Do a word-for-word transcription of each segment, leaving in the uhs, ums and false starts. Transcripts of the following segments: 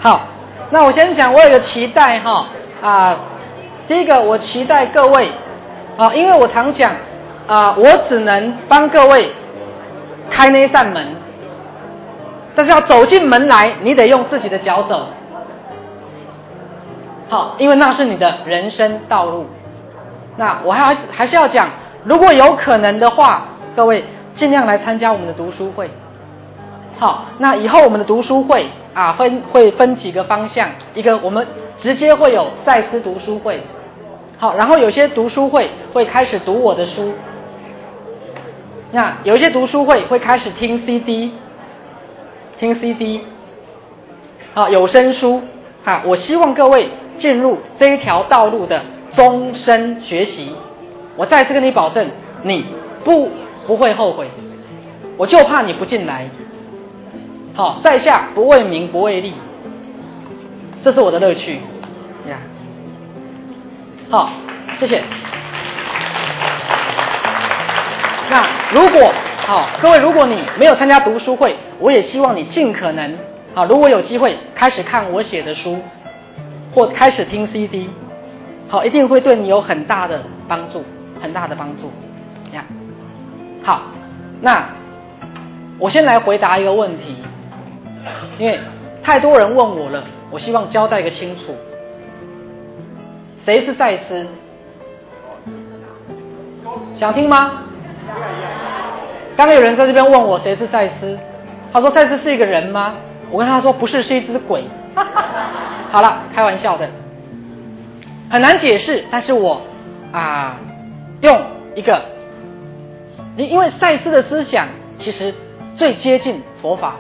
好，那我先讲，我有一个期待哈啊，第一个我期待各位啊，因为我常讲啊，我只能帮各位开那扇门，但是要走进门来，你得用自己的脚走。好，因为那是你的人生道路。那我还还是要讲，如果有可能的话，各位尽量来参加我们的读书会。好，那以后我们的读书会啊，分会分几个方向，一个我们直接会有赛斯读书会，好，然后有些读书会会开始读我的书，那有一些读书会会开始听 C D， 听 C D， 好，有声书啊，我希望各位进入这一条道路的终身学习，我再次跟你保证，你不不会后悔，我就怕你不进来。好，在下不为名不为利，这是我的乐趣呀。好，谢谢。那如果好，各位，如果你没有参加读书会，我也希望你尽可能啊，如果有机会开始看我写的书，或开始听 C D， 好，一定会对你有很大的帮助，很大的帮助呀。好，那我先来回答一个问题。因为太多人问我了，我希望交代个清楚。谁是赛斯？想听吗？刚刚有人在这边问我谁是赛斯，他说赛斯是一个人吗？我跟他说不是，是一只鬼。好了，开玩笑的，很难解释，但是我啊用一个，因为赛斯的思想其实最接近佛法。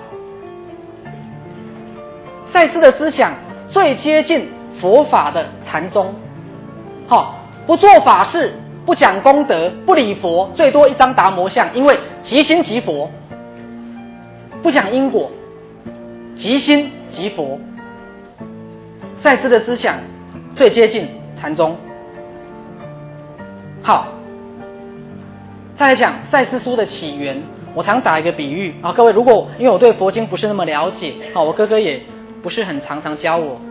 赛斯的思想最接近佛法的禅宗，好，不做法事，不讲功德，不礼佛，最多一张达摩像，因为即心即佛，不讲因果，即心即佛。赛斯的思想最接近禅宗。好，再来讲赛斯书的起源，我常打一个比喻啊，各位，如果因为我对佛经不是那么了解，好，我哥哥也不是很常常教我，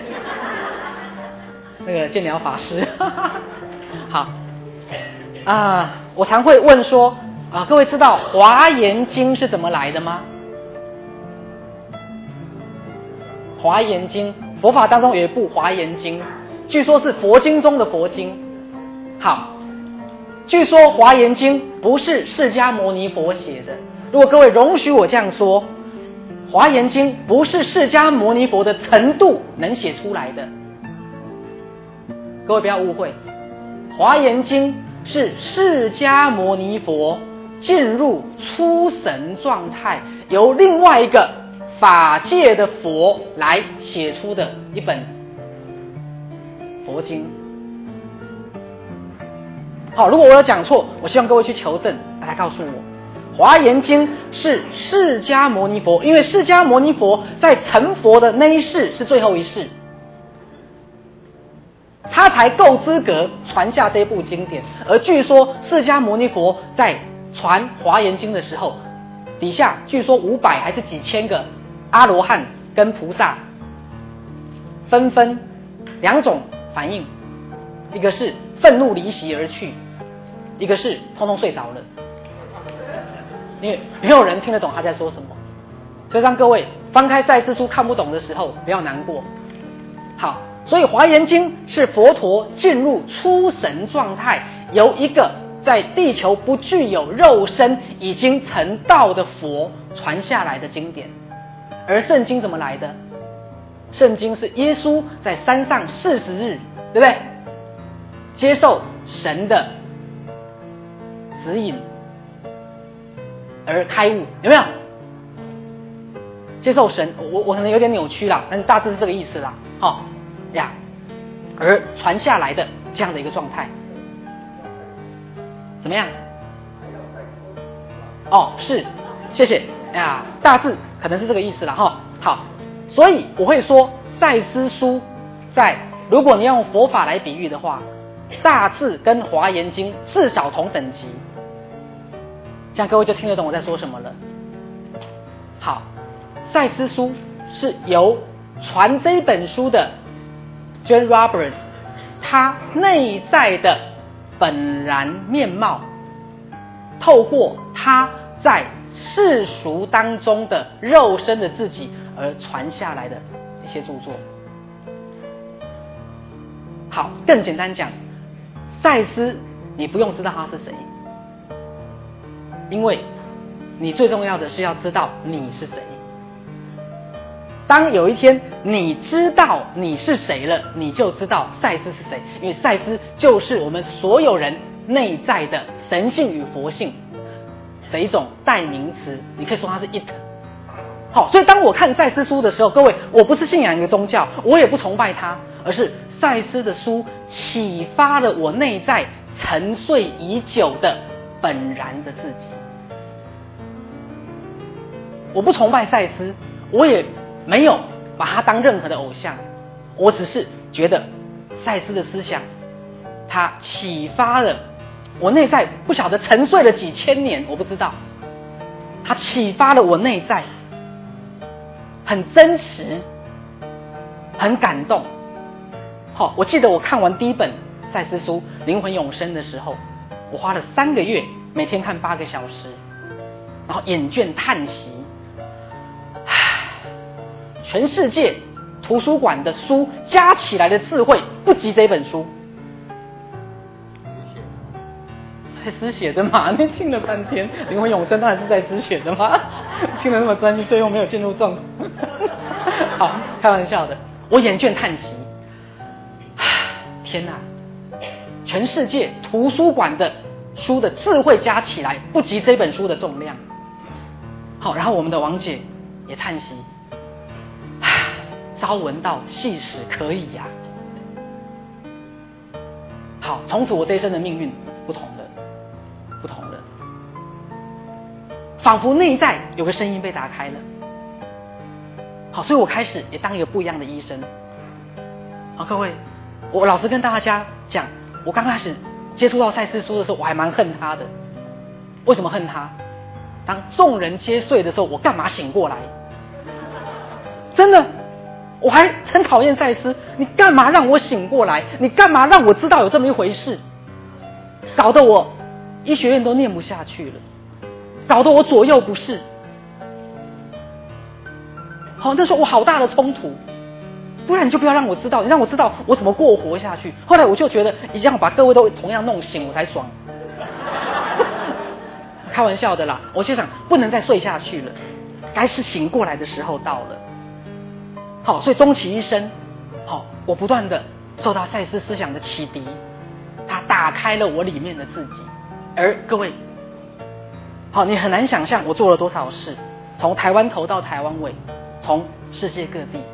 那个建疗法师，好啊，我常会问说啊，各位知道《华严经》是怎么来的吗？《华严经》佛法当中有一部《华严经》，据说是佛经中的佛经。好，据说《华严经》不是释迦牟尼佛写的。如果各位容许我这样说，华严经不是释迦牟尼佛的程度能写出来的，各位不要误会，华严经是释迦牟尼佛进入出神状态，由另外一个法界的佛来写出的一本佛经。好，如果我有讲错，我希望各位去求证，来告诉我。华严经是释迦牟尼佛，因为释迦牟尼佛在成佛的那一世是最后一世，他才够资格传下这部经典。而据说释迦牟尼佛在传华严经的时候，底下据说五百还是几千个阿罗汉跟菩萨纷纷两种反应，一个是愤怒离席而去，一个是通通睡着了，因为没有人听得懂他在说什么。所以让各位翻开赛斯书看不懂的时候不要难过。好，所以华严经是佛陀进入出神状态，由一个在地球不具有肉身已经成道的佛传下来的经典。而圣经怎么来的？圣经是耶稣在山上四十日，对不对？接受神的指引而开悟，有没有？接受神，我我可能有点扭曲啦，但大致是这个意思啦，好、哦、呀，而传下来的这样的一个状态，怎么样？哦，是，谢谢呀，大致可能是这个意思啦，哈、哦。好，所以我会说，赛斯书在如果你要用佛法来比喻的话，大致跟华严经至少同等级。这样各位就听得懂我在说什么了。好，赛斯书是由传这本书的 John Roberts， 他内在的本然面貌，透过他在世俗当中的肉身的自己而传下来的一些著作。好，更简单讲，赛斯你不用知道他是谁，因为你最重要的是要知道你是谁。当有一天你知道你是谁了，你就知道赛斯是谁，因为赛斯就是我们所有人内在的神性与佛性的一种代名词，你可以说它是 it。 好，所以当我看赛斯书的时候，各位，我不是信仰一个宗教，我也不崇拜他，而是赛斯的书启发了我内在沉睡已久的本然的自己。我不崇拜赛斯，我也没有把他当任何的偶像，我只是觉得赛斯的思想他启发了我内在，不晓得沉睡了几千年，我不知道，他启发了我内在，很真实，很感动。好，我记得我看完第一本赛斯书《灵魂永生》的时候，我花了三个月，每天看八个小时，然后眼倦叹息。全世界图书馆的书加起来的智慧不及这本书。赛斯写的嘛？你听了半天，《灵魂永生》当然是赛斯写的嘛？听得那么专心，最后没有进入状况。好，开玩笑的，我眼倦叹息。天哪！全世界图书馆的书的智慧加起来不及这本书的重量。好，然后我们的王姐也叹息。朝闻道，夕死可以呀、啊。好，从此我这一生的命运不同了，不同了。仿佛内在有个声音被打开了。好，所以我开始也当一个不一样的医生。好，各位，我老实跟大家讲，我刚开始接触到赛斯书的时候，我还蛮恨他的。为什么恨他？当众人皆睡的时候，我干嘛醒过来？真的。我还很讨厌赛斯，你干嘛让我醒过来？你干嘛让我知道有这么一回事？搞得我医学院都念不下去了，搞得我左右不是。好，那时候我好大的冲突，不然你就不要让我知道，你让我知道我怎么过活下去。后来我就觉得一样把各位都同样弄醒，我才爽。开玩笑的啦，我就想不能再睡下去了，该是醒过来的时候到了。好，所以终其一生，好，我不断的受到赛斯思想的启迪，它打开了我里面的自己。而各位，好，你很难想象我做了多少事，从台湾头到台湾尾，从世界各地。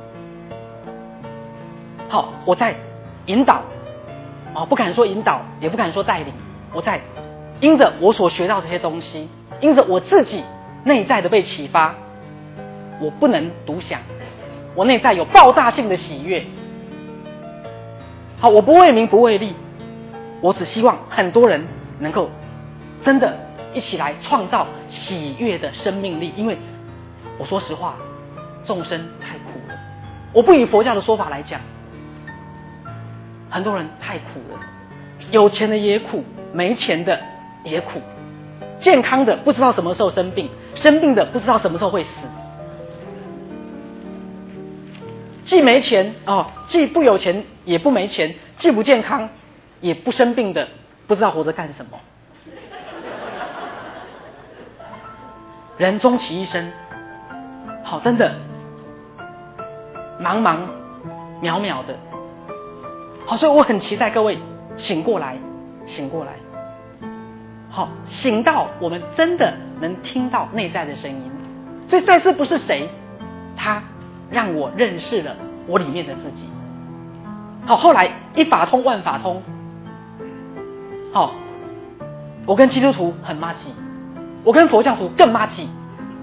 好，我在引导，哦，不敢说引导，也不敢说带领，我在因着我所学到这些东西，因着我自己内在的被启发，我不能独享。我内在有爆炸性的喜悦。好，我不为名不为利，我只希望很多人能够真的一起来创造喜悦的生命力。因为我说实话，众生太苦了。我不以佛教的说法来讲，很多人太苦了，有钱的也苦，没钱的也苦，健康的不知道什么时候生病，生病的不知道什么时候会死。既没钱哦，既不有钱也不没钱，既不健康也不生病的，不知道活着干什么。人终其一生，好，真的茫茫渺渺的。好，所以我很期待各位醒过来，醒过来。好，醒到我们真的能听到内在的声音。所以赛斯不是谁，他让我认识了我里面的自己。好，后来一法通万法通。好，我跟基督徒很麻吉，我跟佛教徒更麻吉，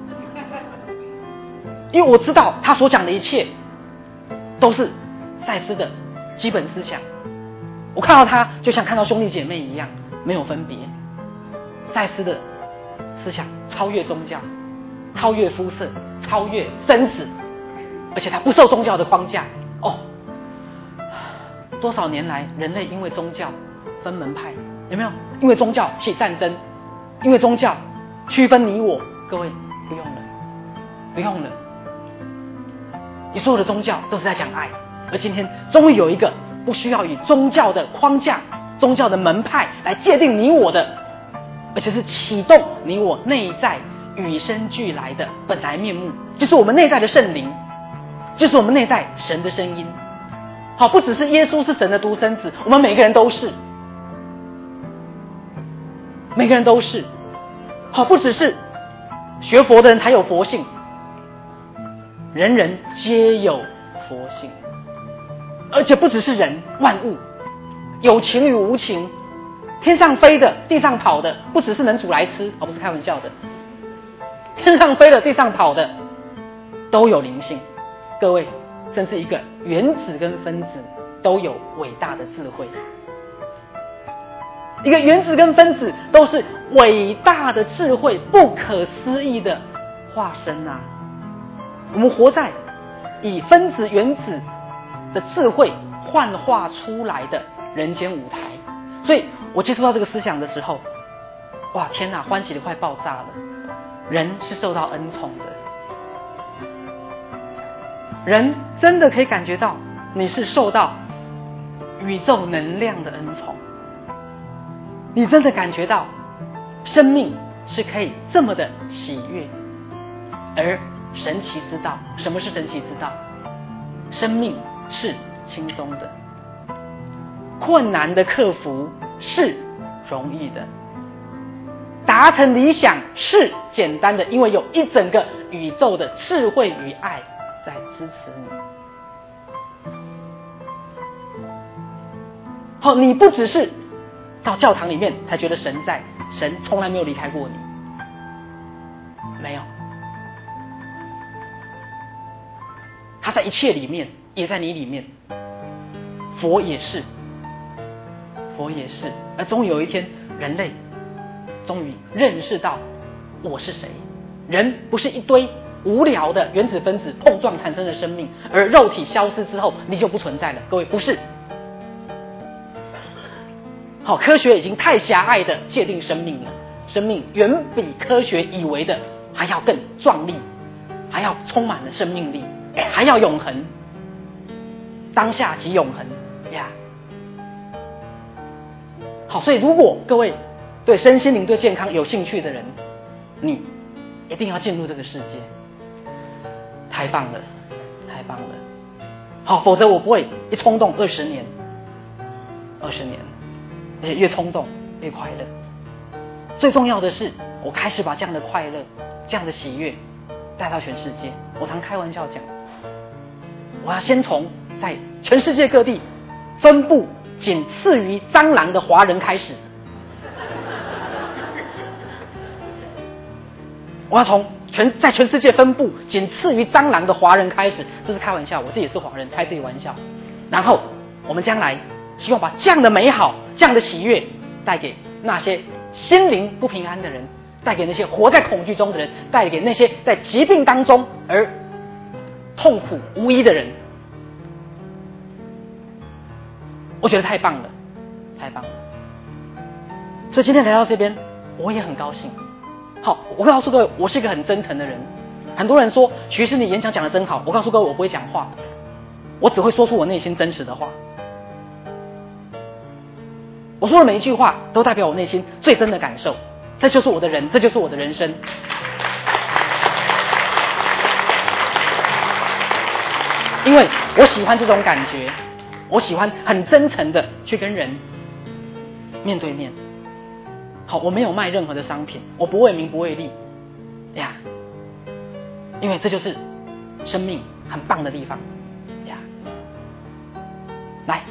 因为我知道他所讲的一切都是赛斯的基本思想。我看到他就像看到兄弟姐妹一样，没有分别。赛斯的思想超越宗教，超越肤色，超越生死， 而且它不受宗教的框架。哦，多少年来人类因为宗教分门派，有没有？因为宗教起战争，因为宗教区分你我。各位不用了，不用了，你所有的宗教都是在讲爱，而今天终于有一个不需要以宗教的框架、宗教的门派来界定你我的，而且是启动你我内在与生俱来的本来面目，就是我们内在的圣灵，就是我们内在神的声音。好，不只是耶稣是神的独生子，我们每个人都是，每个人都是。好，不只是学佛的人才有佛性，人人皆有佛性，而且不只是人，万物有情与无情，天上飞的地上跑的不只是能煮来吃，哦，不是开玩笑的，天上飞的地上跑的都有灵性。各位，甚至一个原子跟分子都有伟大的智慧，一个原子跟分子都是伟大的智慧，不可思议的化身啊！我们活在以分子原子的智慧幻化出来的人间舞台，所以我接触到这个思想的时候，哇，天哪，欢喜的快爆炸了！人是受到恩宠的，人真的可以感觉到你是受到宇宙能量的恩宠，你真的感觉到生命是可以这么的喜悦。而神奇之道，什么是神奇之道？生命是轻松的，困难的克服是容易的，达成理想是简单的，因为有一整个宇宙的智慧与爱在支持你。好，你不只是到教堂里面才觉得神在，神从来没有离开过你，没有，他在一切里面，也在你里面。佛也是，佛也是。而终于有一天，人类终于认识到我是谁。人不是一堆无聊的原子分子碰撞产生的生命，而肉体消失之后你就不存在了。各位，不是。好，科学已经太狭隘的界定生命了，生命远比科学以为的还要更壮丽，还要充满了生命力，还要永恒，当下即永恒呀。好，所以如果各位对身心灵、对健康有兴趣的人，你一定要进入这个世界，太棒了，太棒了。好，否则我不会一冲动二十年，二十年。而且越冲动越快乐。最重要的是，我开始把这样的快乐、这样的喜悦带到全世界。我常开玩笑讲，我要先从在全世界各地分布仅次于蟑螂的华人开始。我要从全在全世界分布仅次于蟑螂的华人开始，这是开玩笑，我自己也是华人，开自己玩笑。然后我们将来希望把这样的美好、这样的喜悦带给那些心灵不平安的人，带给那些活在恐惧中的人，带给那些在疾病当中而痛苦无依的人。我觉得太棒了，太棒了。所以今天来到这边，我也很高兴。好，我告诉各位，我是一个很真诚的人。很多人说徐师你演讲讲得真好，我告诉各位，我不会讲话，我只会说出我内心真实的话。我说的每一句话都代表我内心最真的感受，这就是我的人，这就是我的人生。因为我喜欢这种感觉，我喜欢很真诚的去跟人面对面。好，我没有卖任何的商品，我不为名不为利呀，因为这就是生命很棒的地方呀。来，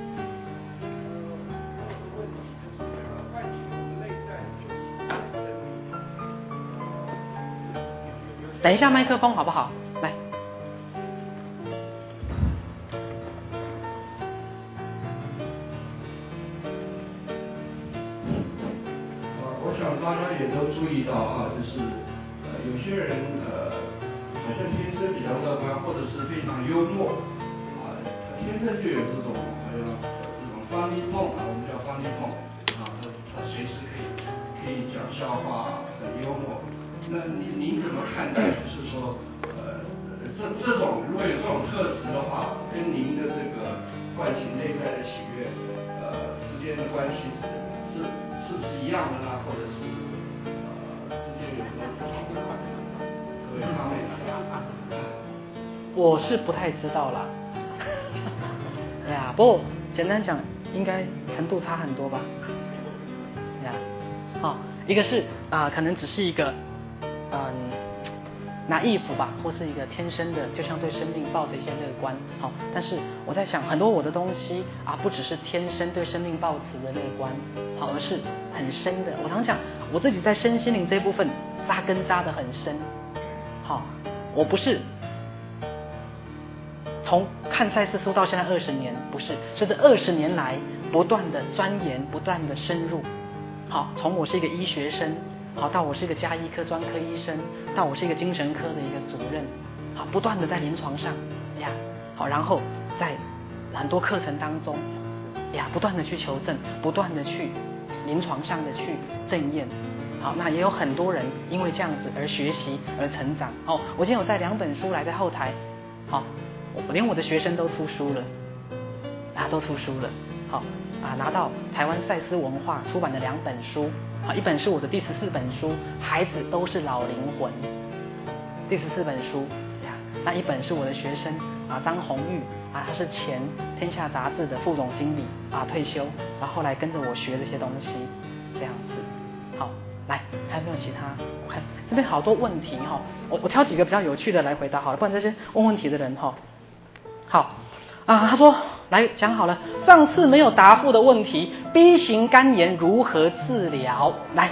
等一下麦克风好不好？来， 我想大家也都注意到啊，就是呃有些人呃好像天生比较乐观，或者是非常幽默啊，天生就有这种好像这种funny tone啊，我们叫funny tone啊，他他随时可以可以讲笑话，很幽默。那您您怎么看待？就是说，呃，这这种如果有这种特质的话，跟您的这个唤醒内在的喜悦，呃，之间的关系是是是不是一样的呢？或者是呃之间有什么不同的？各位方面的。 我是不太知道啦。哎呀，不过简单讲，应该程度差很多吧。呀，好，一个是啊、呃，可能只是一个嗯拿衣服吧，或是一个天生的，就像对生命抱着一些乐观。好，但是我在想，很多我的东西啊，不只是天生对生命抱持的乐观，好，而是很深的。我常想，我自己在身心灵这部分扎根扎得很深。好，我不是从看赛事书到现在二十年，不是，是这二十年来不断的钻研，不断的深入。好，从我是一个医学生，好到我是一个家医科专科医生，到我是一个精神科的一个主任，好，不断的在临床上呀，好，然后在很多课程当中呀，不断的去求证，不断的去临床上的去证验。好，那也有很多人因为这样子而学习而成长。哦，我今天有带两本书来在后台，好，我连我的学生都出书了，啊，都出书了，好啊，拿到台湾赛斯文化出版的两本书，啊，一本是我的第十四本书《孩子都是老灵魂》，第十四本书呀，那一本是我的学生啊张红玉啊，他是前天下杂志的副总经理啊，退休，然后后来跟着我学这些东西，这样子，好。来，还有没有其他？我看这边好多问题哈，我我挑几个比较有趣的来回答好了，不然这些问问题的人哈，好啊，他说来讲好了，上次没有答复的问题 ，B 型肝炎如何治疗？来，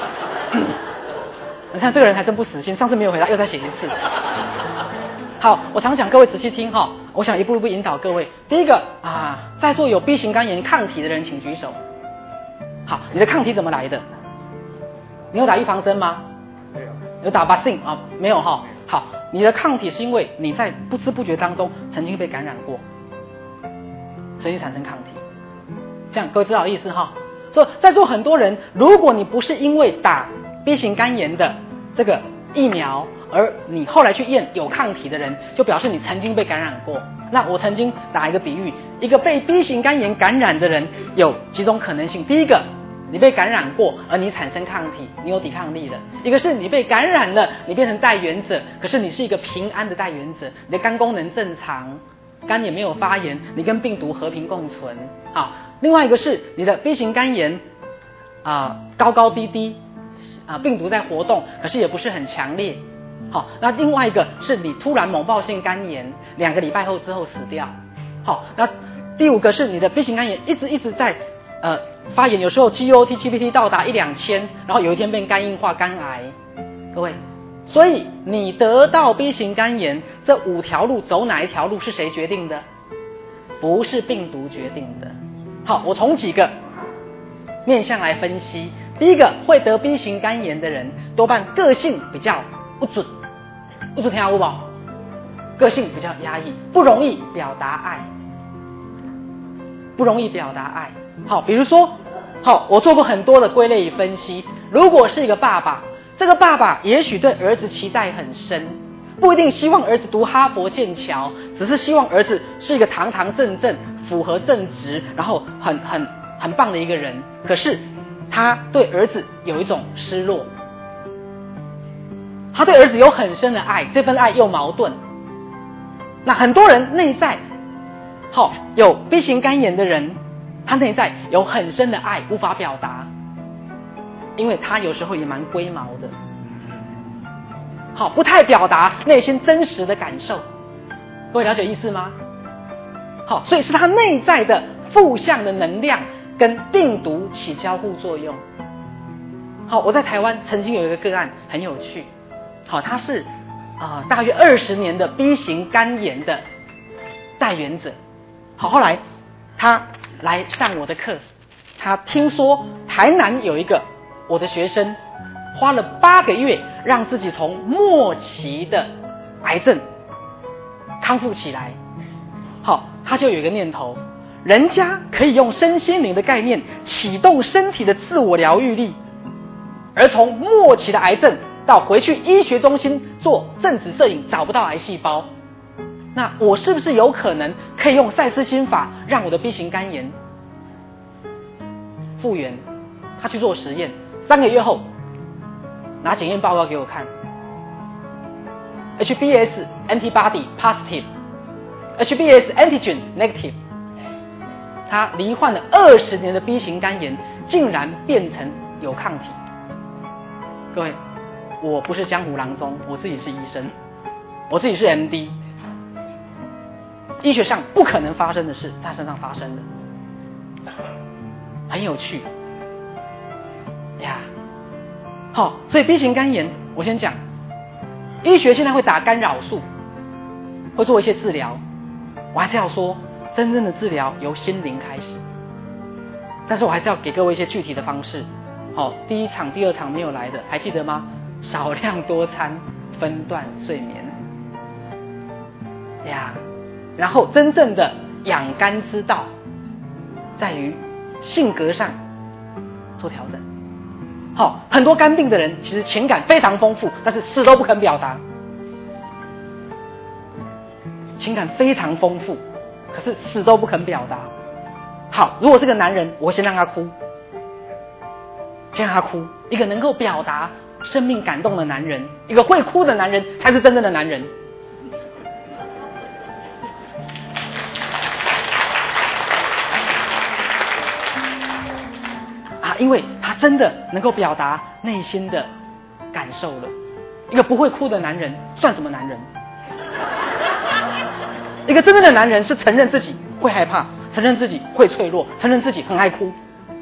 你看这个人还真不死心，上次没有回答，又再写一次。好，我常讲各位仔细听哈，我想一步一步引导各位。第一个啊，在座有 B 型肝炎抗体的人请举手。好，你的抗体怎么来的？你有打预防针吗？ 没有。 有打 vaccine 啊？没有哈。好，你的抗体是因为你在不知不觉当中曾经被感染过，所以产生抗体。这样各位知道意思哈？所以在座很多人，如果你不是因为打 B 型肝炎的这个疫苗，而你后来去验有抗体的人，就表示你曾经被感染过。那我曾经打一个比喻，一个被 B 型肝炎感染的人有几种可能性。第一个，你被感染过，而你产生抗体，你有抵抗力了；一个是你被感染了，你变成带原者，可是你是一个平安的带原者，你的肝功能正常，肝也没有发炎，你跟病毒和平共存。好，另外一个是你的 B 型肝炎啊、呃、高高低低啊、呃，病毒在活动，可是也不是很强烈。好，那另外一个是你突然猛暴性肝炎，两个礼拜后之后死掉。好，那第五个是你的 B 型肝炎一直一直在呃发炎，有时候 G O T、G P T 到达一两千，然后有一天变肝硬化、肝癌。各位，所以你得到 B 型肝炎，这五条路走哪一条路是谁决定的？不是病毒决定的。好，我从几个面向来分析。第一个，会得 B 型肝炎的人，多半个性比较不准，不准听好不好？个性比较压抑，不容易表达爱，不容易表达爱。好，比如说，好，我做过很多的归类与分析。如果是一个爸爸，这个爸爸也许对儿子期待很深，不一定希望儿子读哈佛剑桥，只是希望儿子是一个堂堂正正、符合正直，然后很很很棒的一个人。可是他对儿子有一种失落，他对儿子有很深的爱，这份爱又矛盾。那很多人内在，好，有 B 型肝炎的人，他内在有很深的爱，无法表达，因为他有时候也蛮龟毛的，好，不太表达内心真实的感受。各位了解意思吗？好，所以是他内在的负向的能量跟病毒起交互作用。好，我在台湾曾经有一个个案很有趣，好，他是啊、呃、大约二十年的 B 型肝炎的带原者。好，后来他来上我的课，他听说台南有一个我的学生花了八个月让自己从末期的癌症康复起来，好，他就有一个念头，人家可以用身心灵的概念启动身体的自我疗愈力，而从末期的癌症到回去医学中心做正子摄影找不到癌细胞，那我是不是有可能可以用赛斯心法让我的 B 型肝炎复原？他去做实验，三个月后拿检验报告给我看， H B S antibody positive， H B S antigen negative， 他罹患了二十年的 B 型肝炎竟然变成有抗体。各位，我不是江湖郎中，我自己是医生，我自己是 M D， 医学上不可能发生的事在他身上发生了，很有趣呀。好，所以 B 型肝炎我先讲，医学现在会打干扰素，会做一些治疗，我还是要说真正的治疗由心灵开始，但是我还是要给各位一些具体的方式。好，第一场第二场没有来的还记得吗？少量多餐，分段睡眠呀。然后真正的养肝之道在于性格上做调整。好，很多肝病的人其实情感非常丰富，但是死都不肯表达，情感非常丰富，可是死都不肯表达。好，如果是个男人，我先让他哭，先让他哭。一个能够表达生命感动的男人，一个会哭的男人，才是真正的男人。啊，因为他真的能够表达内心的感受了。一个不会哭的男人算什么男人？一个真正的男人是承认自己会害怕，承认自己会脆弱，承认自己很爱哭。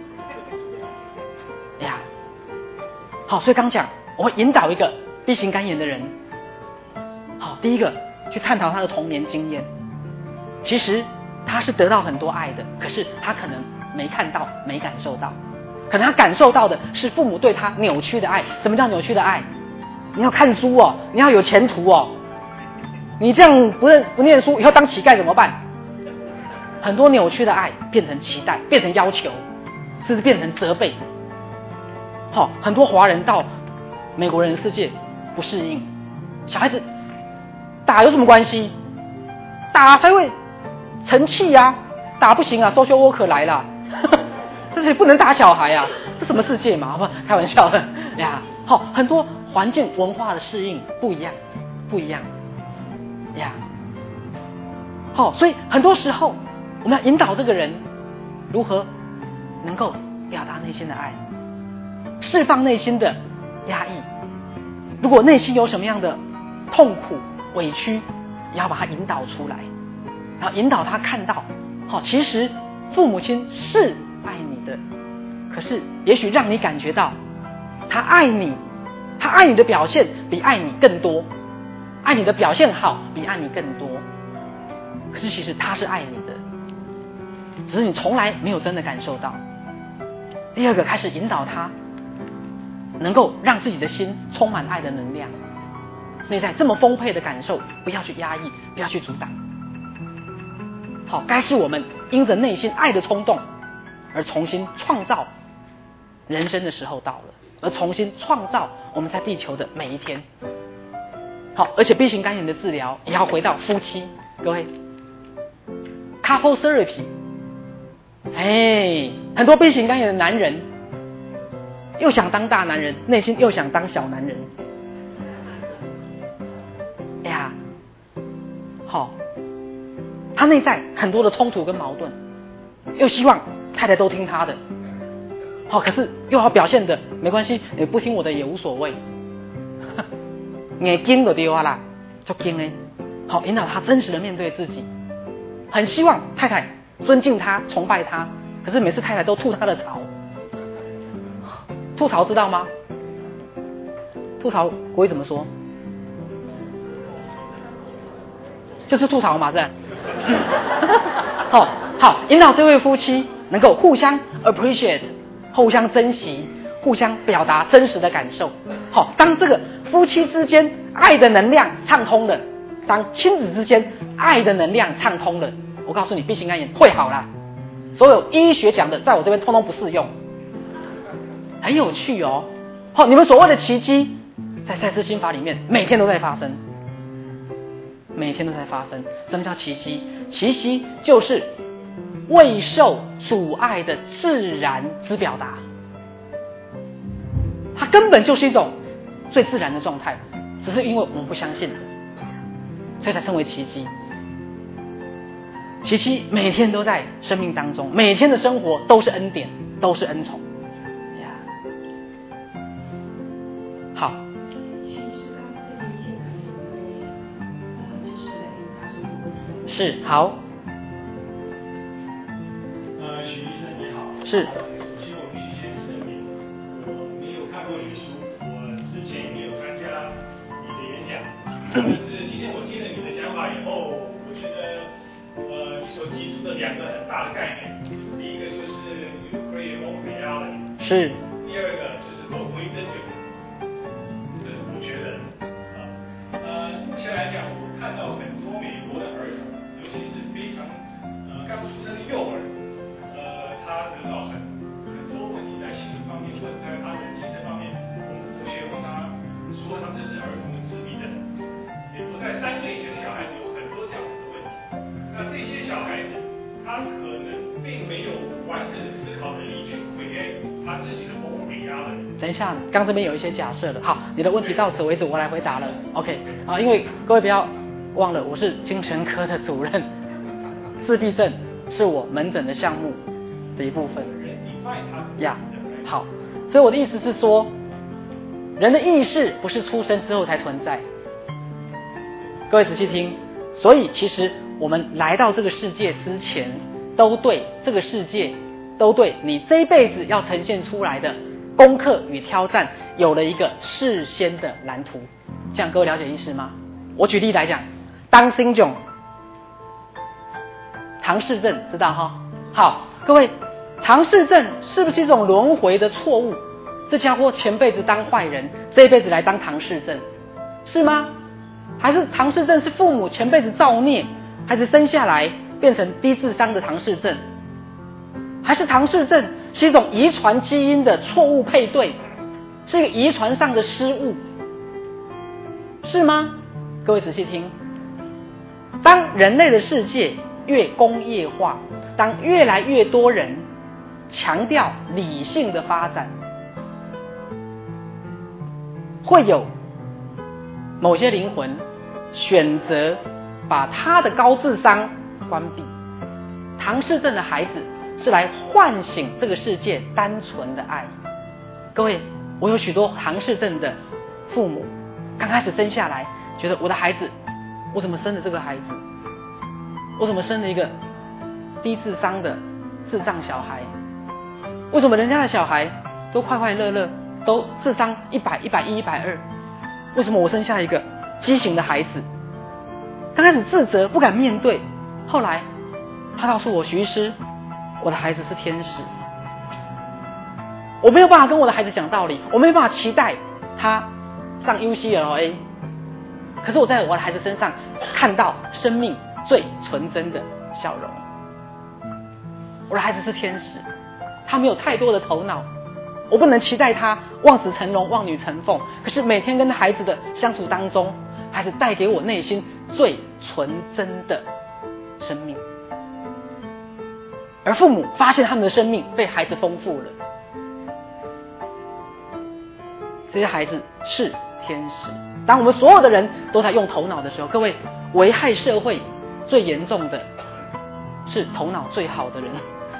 呀，好，所以刚讲我会引导一个 B 型肝炎的人，好，第一个去探讨他的童年经验。其实他是得到很多爱的，可是他可能没看到，没感受到。可能他感受到的是父母对他扭曲的爱。什么叫扭曲的爱？你要看书哦，你要有前途哦，你这样不认不念书，以后当乞丐怎么办？很多扭曲的爱变成期待，变成要求，甚至变成责备。好、哦，很多华人到美国人的世界不适应，小孩子打有什么关系？打才会成器呀、啊，打不行啊 ，social worker 来了。这是不能打小孩啊！这什么世界嘛？不，开玩笑的呀。好，很多环境文化的适应不一样，不一样呀。好，所以很多时候我们要引导这个人如何能够表达内心的爱，释放内心的压抑。如果内心有什么样的痛苦、委屈，也要把它引导出来，然后引导他看到，好，其实父母亲是爱你的，可是也许让你感觉到他爱你，他爱你的表现比爱你更多，爱你的表现好比爱你更多，可是其实他是爱你的，只是你从来没有真的感受到。第二个，开始引导他能够让自己的心充满爱的能量，内在这么丰沛的感受不要去压抑，不要去阻挡。好，该是我们因着内心爱的冲动而重新创造人生的时候到了，而重新创造我们在地球的每一天。好，而且 B 型肝炎的治疗也要回到夫妻，各位 couple therapy。 哎，很多 B 型肝炎的男人又想当大男人，内心又想当小男人。哎呀，好，他内在很多的冲突跟矛盾，又希望太太都听他的，好，可是又要表现的没关系，你不听我的也无所谓，眼睛都丢啊啦，就惊哎，好，引导他真实的面对自己，很希望太太尊敬他、崇拜他，可是每次太太都吐他的槽。吐槽知道吗？吐槽国语怎么说？就是吐槽嘛，是吧？好好，引导这位夫妻能够互相 appreciate， 互相珍惜，互相表达真实的感受。好，当这个夫妻之间爱的能量畅通了， 当亲子之间爱的能量畅通了，我告诉你，B型肝炎会好啦。所有医学讲的，在我这边通通不适用。很有趣哦。好，你们所谓的奇迹，在赛斯心法里面每天都在发生，每天都在发生。什么叫奇迹？奇迹就是未受阻碍的自然之表达，它根本就是一种最自然的状态，只是因为我们不相信，所以才称为奇迹。奇迹每天都在生命当中，每天的生活都是恩典，都是恩宠呀。好，是好。 呃，许医生你好。 是。 首先我必须先声明，我没有看过你书，我之前也没有参加你的演讲。但是今天我听了你的讲法以后，我觉得，呃，你所提出的两个很大的概念，第一个就是 you create your own reality， 是。 第二个就是否归真对，这是我觉得啊。呃，目前来讲，我看到很多美国的儿童，尤其是非常呃刚出生的幼儿。他得到很很多问题在心理方面，或者在他的精神方面，我们同学问他说他这是儿童的自闭症。美国在三岁以前的小孩子有很多这样子的问题，那这些小孩子他可能并没有完整的思考能力去回应他自己的某种伟压的。 等一下，刚这边有一些假设了。好，你的问题到此为止，我来回答了。OK 啊，因为各位不要忘了，我是精神科的主任，自闭症是我门诊的项目的一部分呀。Yeah, 好，所以我的意思是说，人的意识不是出生之后才存在。各位仔细听，所以其实我们来到这个世界之前，都对这个世界，都对你这一辈子要呈现出来的功课与挑战，有了一个事先的蓝图。这样各位了解意思吗？我举例来讲，当心囧，唐氏症知道哈？好，各位。唐氏症是不是一种轮回的错误？这家伙前辈子当坏人，这一辈子来当唐氏症，是吗？还是唐氏症是父母前辈子造孽，孩子生下来变成低智商的唐氏症？还是唐氏症是一种遗传基因的错误配对，是一个遗传上的失误，是吗？各位仔细听，当人类的世界越工业化，当越来越多人强调理性的发展，会有某些灵魂选择把他的高智商关闭。唐氏症的孩子是来唤醒这个世界单纯的爱。各位，我有许多唐氏症的父母，刚开始生下来觉得我的孩子，我怎么生的这个孩子，我怎么生了一个低智商的智障小孩，为什么人家的小孩都快快乐乐，都智商一百、一百一、一百二，为什么我生下一个畸形的孩子？刚开始自责，不敢面对，后来他告诉我，徐医师，我的孩子是天使，我没有办法跟我的孩子讲道理，我没有办法期待他上 U C L A， 可是我在我的孩子身上看到生命最纯真的笑容。我的孩子是天使，他没有太多的头脑，我不能期待他望子成龙、望女成凤，可是每天跟孩子的相处当中，孩子带给我内心最纯真的生命，而父母发现他们的生命被孩子丰富了。这些孩子是天使。当我们所有的人都在用头脑的时候，各位，危害社会最严重的是头脑最好的人。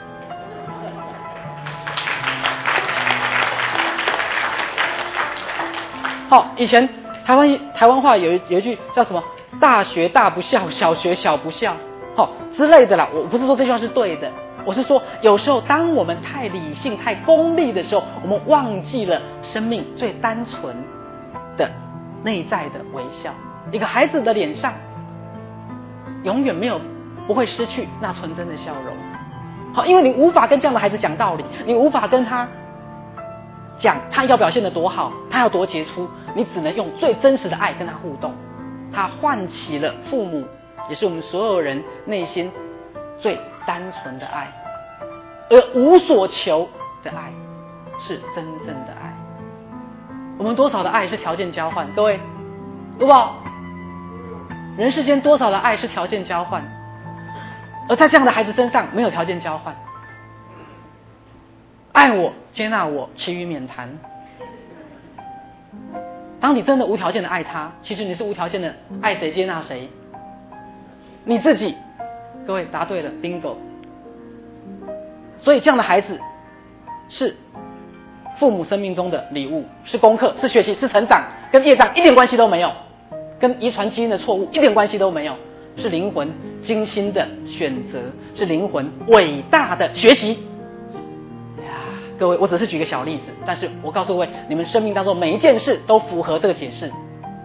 好、哦，以前台湾台湾话有一有一句叫什么“大学大不孝，小学小不孝”好、哦、之类的啦。我不是说这句话是对的，我是说有时候当我们太理性、太功利的时候，我们忘记了生命最单纯的内在的微笑。一个孩子的脸上永远没有不会失去那纯真的笑容。好，因为你无法跟这样的孩子讲道理，你无法跟他讲他要表现得多好，他要多杰出，你只能用最真实的爱跟他互动。 它唤起了父母，也是我们所有人内心最单纯的爱，而无所求的爱是真正的爱。我们多少的爱是条件交换？各位有没有？人世间多少的爱是条件交换？而在这样的孩子身上没有条件交换，爱我接纳我，其余免谈。当你真的无条件的爱他，其实你是无条件的爱谁接纳谁，你自己。各位答对了 bingo。 所以这样的孩子是父母生命中的礼物，是功课，是学习，是成长，跟业障一点关系都没有，跟遗传基因的错误一点关系都没有，是灵魂精心的选择，是灵魂伟大的学习呀！各位，我只是举个小例子，但是我告诉各位，你们生命当中每一件事都符合这个解释，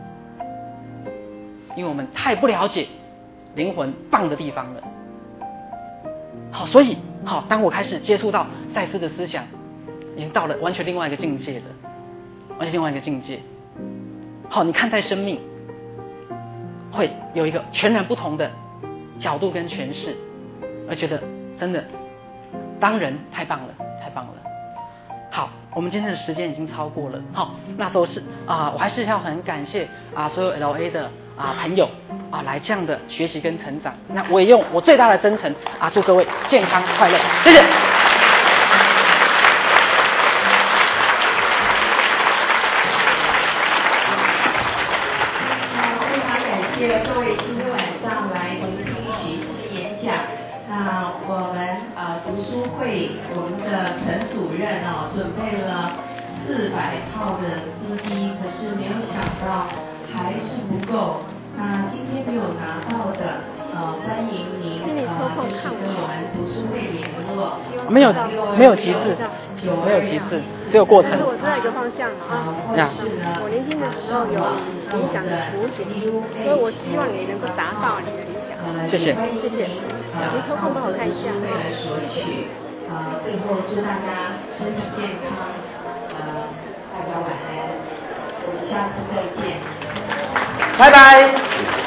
因为我们太不了解灵魂棒的地方了。好，所以好，当我开始接触到赛斯的思想，已经到了完全另外一个境界了，完全另外一个境界。好，你看待生命会有一个全然不同的角度跟诠释，而觉得真的当人太棒了，太棒了。好，我们今天的时间已经超过了，好，那都是啊、呃，我还是要很感谢啊所有 L A 的啊朋友啊来这样的学习跟成长。那我也用我最大的真诚啊，祝各位健康快乐，谢谢。 谢谢各位今天晚上来聆听许师的演讲。那我们呃读书会，我们的陈主任哦准备了四百套的 C D， 可是没有想到还是不够。那今天没有拿到的，呃欢迎您呃就是跟我们读书会联络。 没有没有极致，没有极致，只有过程。 但是我知道一个方向啊，我年轻的时候有理想的雏形，所以我希望你能够达到你的理想。 谢谢， 谢谢。你抽空帮我看一下。 为了索取，呃，最后祝大家身体健康，呃，大家晚安，我们下次再见， 拜拜。